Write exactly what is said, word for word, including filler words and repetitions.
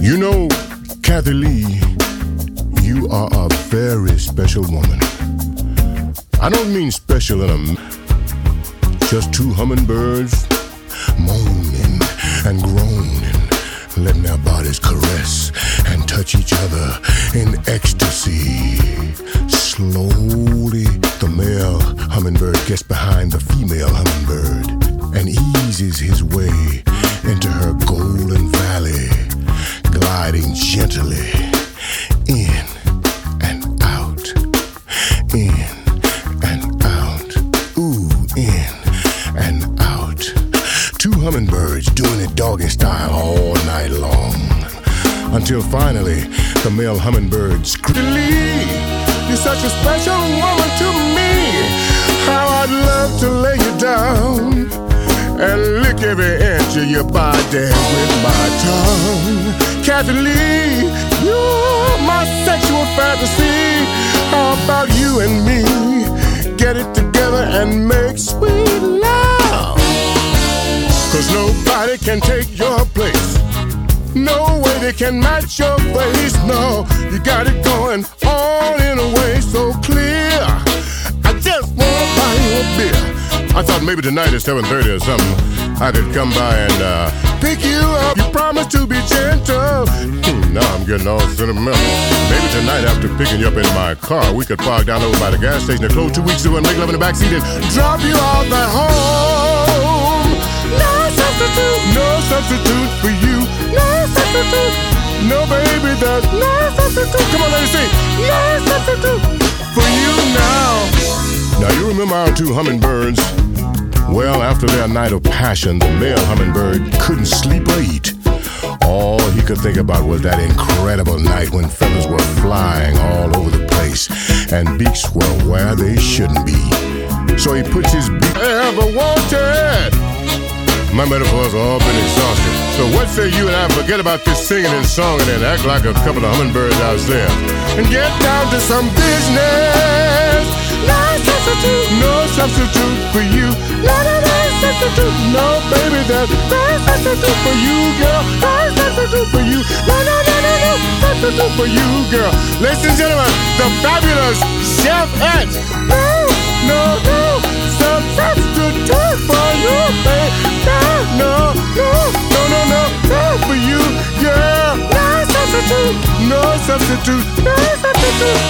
You know, Kathy Lee, you are a very special woman. I don't mean special in a... Just two hummingbirds moaning and groaning, letting their bodies caress and touch each other in ecstasy. Slowly, the male hummingbird gets behind the female hummingbird and eases his way into her golden valley, gliding gently in and out, in and out, ooh, in and out. Two hummingbirds doing it doggy style all night long, until finally the male hummingbird screams, "Lee, you're such a special woman to me. How I'd love to lay you down and lick every inch of your body with my tongue. Kathy Lee, you're my sexual fantasy. How about you and me get it together and make sweet love? Cause nobody can take your place. No way they can match your face. No, you got it going on in a way so clear. I just wanna buy you a beer. I thought maybe tonight at seven thirty or something I could come by and uh, pick you up. You promised to be gentle. Hmm, now I'm getting all sentimental. Maybe tonight after picking you up in my car, we could park down over by the gas station and close two weeks ago and make love in the backseat and drop you off at home. No substitute, no substitute for you. No substitute, no baby, there's no substitute. Come on, ladies, sing. No substitute for you now. Now you remember our two hummingbirds? Well, after their night of passion, the male hummingbird couldn't sleep or eat. All he could think about was that incredible night when feathers were flying all over the place and beaks were where they shouldn't be. So he puts his beak ever wanted. My metaphors have all been exhausted. So what say you and I forget about this singing and songing and act like a couple of hummingbirds out there and get down to some business? No substitute, no substitute for you. No, no, no substitute, no baby, there's no substitute for you, girl. No substitute for you. No, no, no, no, no substitute for you, girl. Ladies and gentlemen, the fabulous Chef X. No, no, no substitute for you, baby. No, no, no, no, no, no for you, girl. No substitute, no substitute, no substitute.